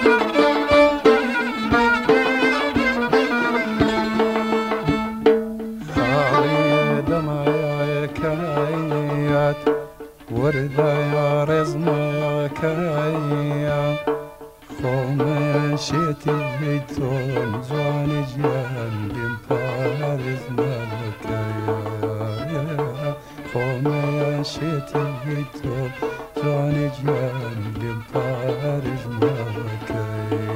ورده یا رزما کایا خوم شیتی تون زوان جان بیم پارز مکایا خوم شیتی تون زوان جان بیم پارز مکایا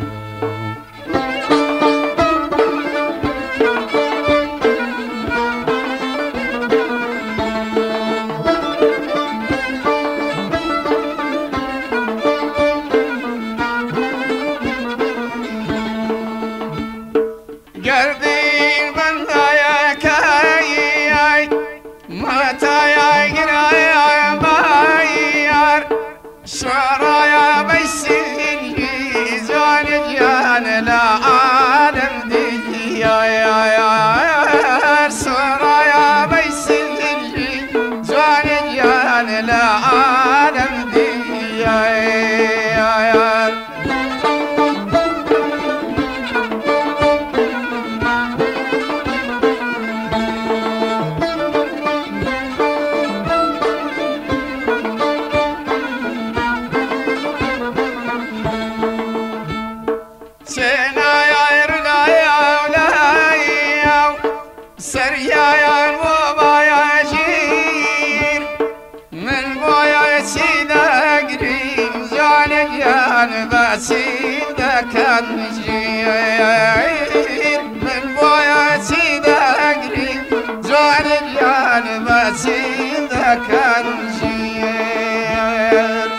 گردین بندای کایی ماتای گرای مایار شعرای بیسیلی زان جان لا عالم دی شعرای بیسیلی زان جان لا عالم دی سريايا وبايا جير من بويا سيدا قريب زانيان بسيدا كان جير من بويا سيدا قريب زانيان بسيدا كان جير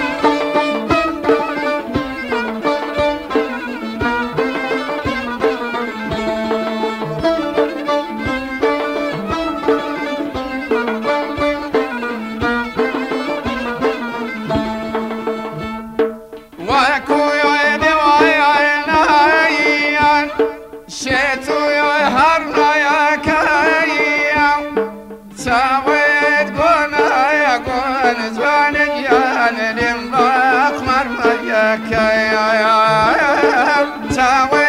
شتو يا هرنا يا كايا ساويت قونا يا قون زوان جان لمباق مرمى يا كايا